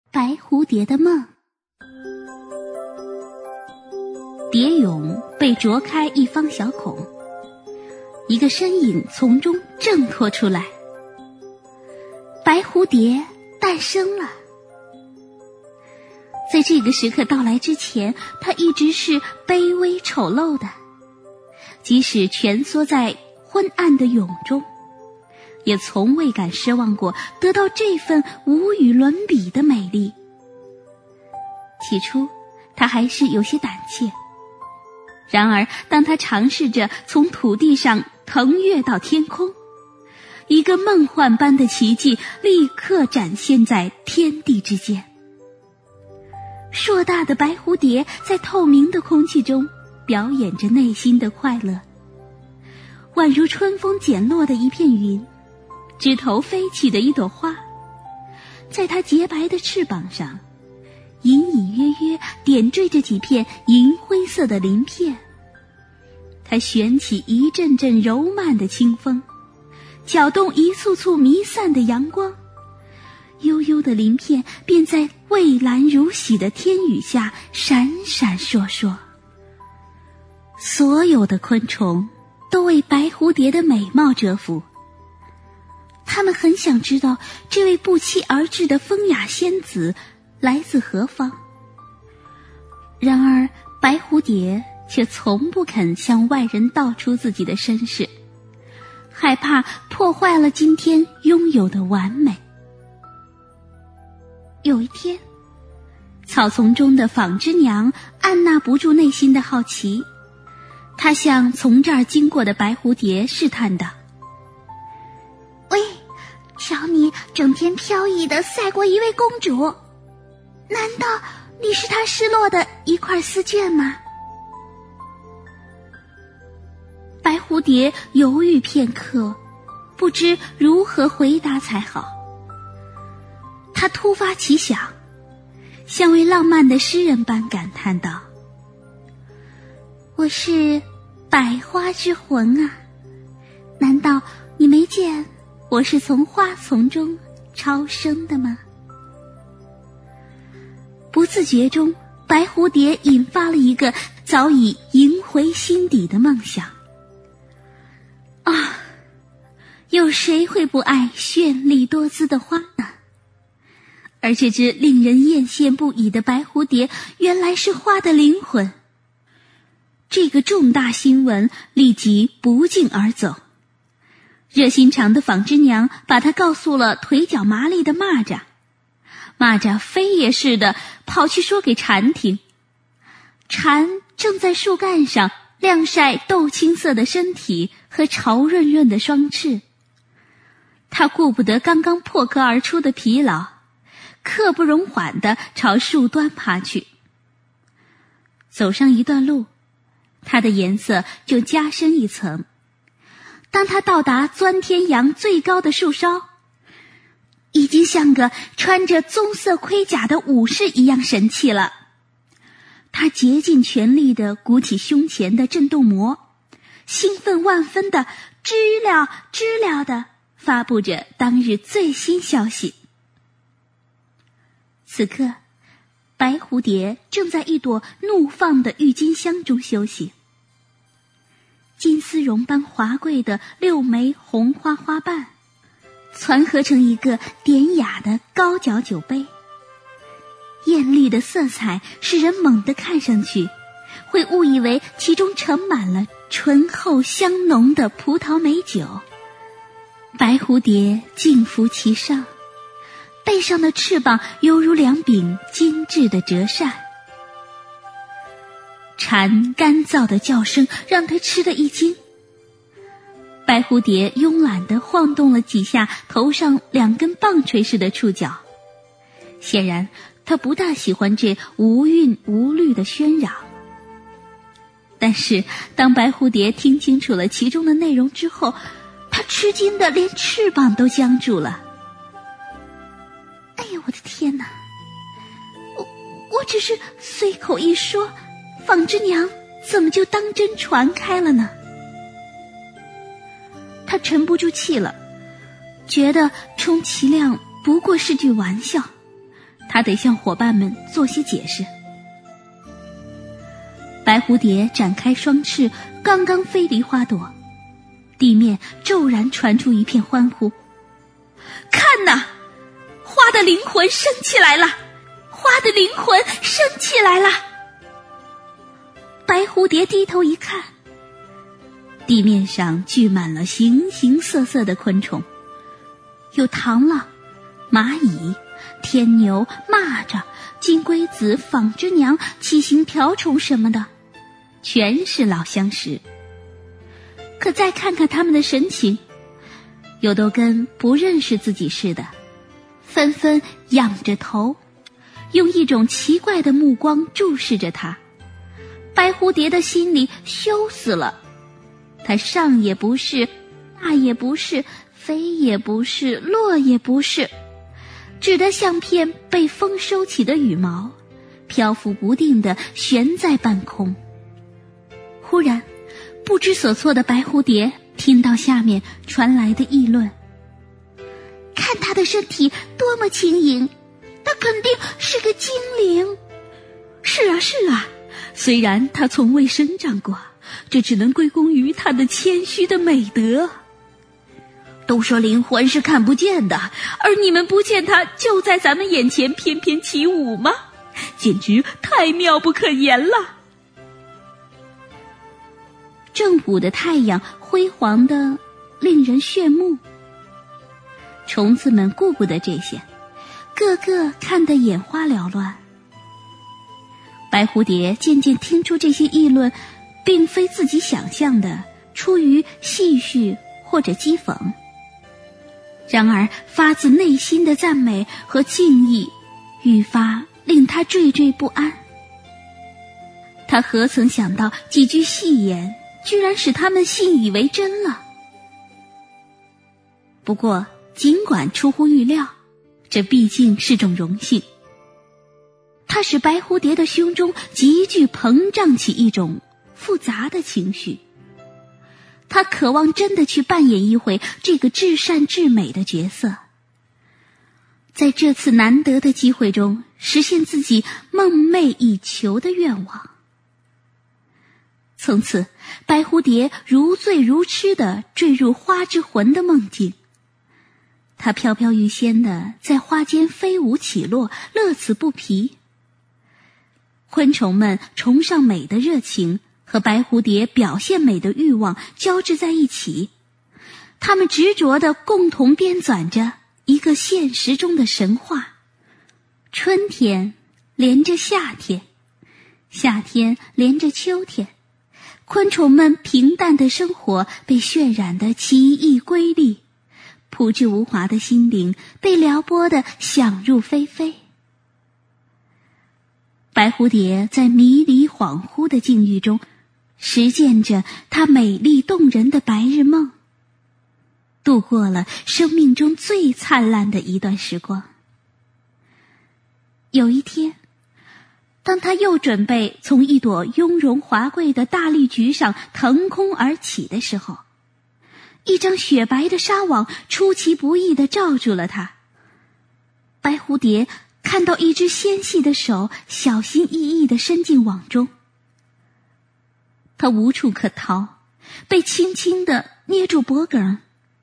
白蝴蝶的梦。蝶蛹被啄开一方小孔，一个身影从中挣脱出来，白蝴蝶诞生了。在这个时刻到来之前，它一直是卑微丑陋的，即使蜷缩在昏暗的蛹中，也从未敢奢望过得到这份无与伦比的美丽。起初它还是有些胆怯，然而当它尝试着从土地上腾跃到天空，一个梦幻般的奇迹立刻展现在天地之间。硕大的白蝴蝶在透明的空气中表演着内心的快乐，宛如春风剪落的一片云，枝头飞起的一朵花，在它洁白的翅膀上隐隐约约点缀着几片银灰色的鳞片。它旋起一阵阵柔漫的清风，搅动一簇簇弥散的阳光，悠悠的鳞片便在蔚蓝如洗的天宇下闪闪烁烁。所有的昆虫都为白蝴蝶的美貌折服，它们很想知道这位不期而至的风雅仙子来自何方。然而白蝴蝶却从不肯向外人道出自己的身世，害怕破坏了今天拥有的完美。有一天，草丛中的纺织娘按捺不住内心的好奇，她向从这儿经过的白蝴蝶试探道：喂，瞧你整天飘逸地赛过一位公主，难道你是她失落的一块丝绢吗？白蝴蝶犹豫片刻，不知如何回答才好。他突发奇想，像位浪漫的诗人般感叹道：我是百花之魂啊，难道你没见我是从花丛中超生的吗？不自觉中，白蝴蝶引发了一个早已萦回心底的梦想。啊，有谁会不爱绚丽多姿的花呢？而这只令人艳羡不已的白蝴蝶原来是花的灵魂。这个重大新闻立即不胫而走，热心肠的纺织娘把它告诉了腿脚麻利的蚂蚱，蚂蚱飞也似的跑去说给蝉听。蝉正在树干上晾晒豆青色的身体和潮润润的双翅，它顾不得刚刚破壳而出的疲劳，刻不容缓地朝树端爬去。走上一段路，它的颜色就加深一层。当它到达钻天杨最高的树梢，已经像个穿着棕色盔甲的武士一样神气了。他竭尽全力地鼓起胸前的震动膜，兴奋万分地知了知了地发布着当日最新消息。此刻，白蝴蝶正在一朵怒放的郁金香中休息。金丝绒般华贵的6枚红花花瓣攒合成一个典雅的高脚酒杯，艳丽的色彩使人猛地看上去会误以为其中盛满了醇厚香浓的葡萄美酒。白蝴蝶静伏其上，背上的翅膀犹如2柄精致的折扇。蝉干燥的叫声让它吃了一惊。白蝴蝶慵懒地晃动了几下头上2根棒槌似的触角，显然它不大喜欢这无韵无律的喧嚷。但是当白蝴蝶听清楚了其中的内容之后，它吃惊的连翅膀都僵住了。哎呀，我的天哪！我只是随口一说，纺织娘怎么就当真传开了呢？他沉不住气了，觉得充其量不过是句玩笑。他他得向伙伴们做些解释。白蝴蝶展开双翅，刚刚飞离花朵，地面骤然传出一片欢呼。看哪，花的灵魂升起来了，花的灵魂升起来了。白蝴蝶低头一看，地面上聚满了形形色色的昆虫，有螳螂、蚂蚁、天牛、蚂蚱、金龟子、纺织娘、七星瓢虫什么的，全是老相识。可再看看他们的神情，有都跟不认识自己似的，纷纷仰着头，用一种奇怪的目光注视着他。白蝴蝶的心里羞死了，它上也不是，下也不是，飞也不是，落也不是，只得像片被风收起的羽毛，漂浮不定地悬在半空。忽然，不知所措的白蝴蝶听到下面传来的议论：看它的身体多么轻盈，它肯定是个精灵。是啊，是啊，虽然它从未生长过，这只能归功于它的谦虚的美德。都说灵魂是看不见的，而你们不见它就在咱们眼前翩翩起舞吗？简直太妙不可言了。正午的太阳辉煌的令人炫目，虫子们顾不得这些，个个看得眼花缭乱。白蝴蝶渐渐听出这些议论并非自己想象的出于戏谑或者讥讽，然而发自内心的赞美和敬意愈发令他惴惴不安。他何曾想到几句戏言居然使他们信以为真了。不过尽管出乎预料，这毕竟是种荣幸。它使白蝴蝶的胸中急剧膨胀起一种复杂的情绪，他渴望真的去扮演一回这个至善至美的角色，在这次难得的机会中实现自己梦寐以求的愿望。从此，白蝴蝶如醉如痴地坠入花之魂的梦境，它飘飘欲仙地在花间飞舞起落，乐此不疲。昆虫们崇尚美的热情和白蝴蝶表现美的欲望交织在一起，他们执着地共同编纂着一个现实中的神话。春天连着夏天，夏天连着秋天，昆虫们平淡的生活被渲染得奇异瑰丽，朴质无华的心灵被撩拨得想入非非。白蝴蝶在迷离恍惚的境遇中实践着她美丽动人的白日梦，度过了生命中最灿烂的一段时光。有一天，当她又准备从一朵雍容华贵的大绿菊上腾空而起的时候，一张雪白的纱网出其不意地罩住了她。白蝴蝶看到一只纤细的手小心翼翼地伸进网中，他无处可逃，被轻轻地捏住脖颈，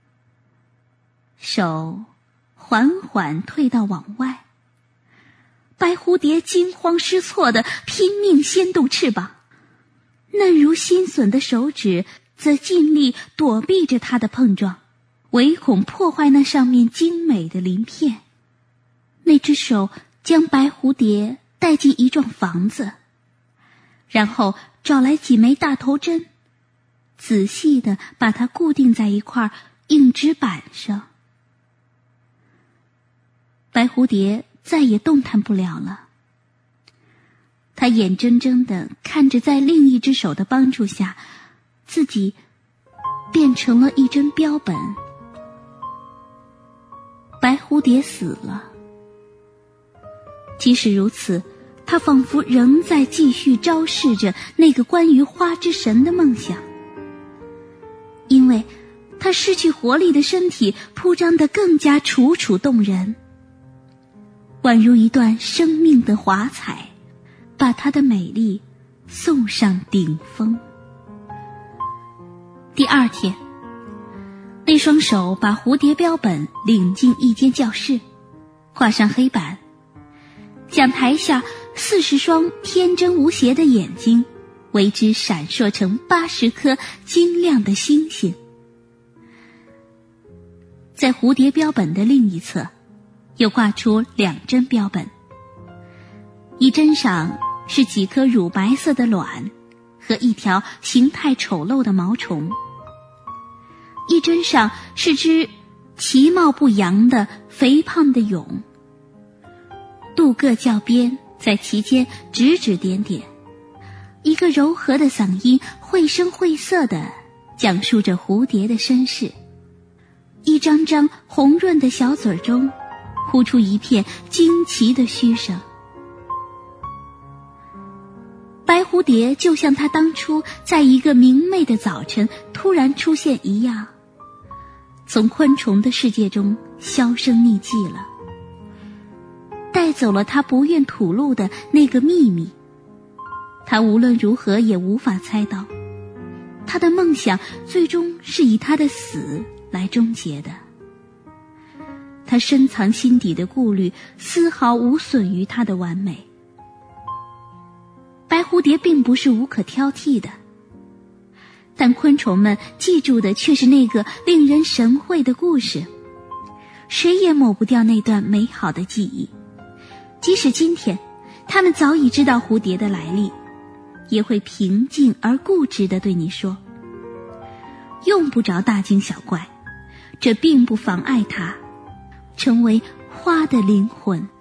手缓缓退到网外。白蝴蝶惊慌失措地拼命掀动翅膀，嫩如新笋的手指则尽力躲避着它的碰撞，唯恐破坏那上面精美的鳞片。那只手将白蝴蝶带进一幢房子，然后找来几枚大头针，仔细地把它固定在一块硬纸板上。白蝴蝶再也动弹不了了，它眼睁睁地看着在另一只手的帮助下，自己变成了一针标本。白蝴蝶死了。即使如此，他仿佛仍在继续昭示着那个关于花之神的梦想，因为他失去活力的身体铺张得更加楚楚动人。 宛如一段生命的华彩，把它的美丽送上顶峰。第二天，那双手把蝴蝶标本领进一间教室，画上黑板，将台下40双天真无邪的眼睛为之闪烁成80颗晶亮的星星。在蝴蝶标本的另一侧，又挂出2针标本，一针上是几颗乳白色的卵和一条形态丑陋的毛虫，一针上是只其貌不扬的肥胖的蛹，镀铬教鞭在其间指指点点，一个柔和的嗓音绘声绘色地讲述着蝴蝶的身世，一张张红润的小嘴中呼出一片惊奇的嘘声。白蝴蝶就像它当初在一个明媚的早晨突然出现一样，从昆虫的世界中销声匿迹了，带走了它不愿吐露的那个秘密。它无论如何也无法猜到，它的梦想最终是以它的死来终结的。它深藏心底的顾虑丝毫无损于它的完美。白蝴蝶并不是无可挑剔的，但昆虫们记住的却是那个令人神会的故事，谁也抹不掉那段美好的记忆。即使今天他们早已知道蝴蝶的来历，也会平静而固执地对你说，用不着大惊小怪，这并不妨碍它成为花的灵魂。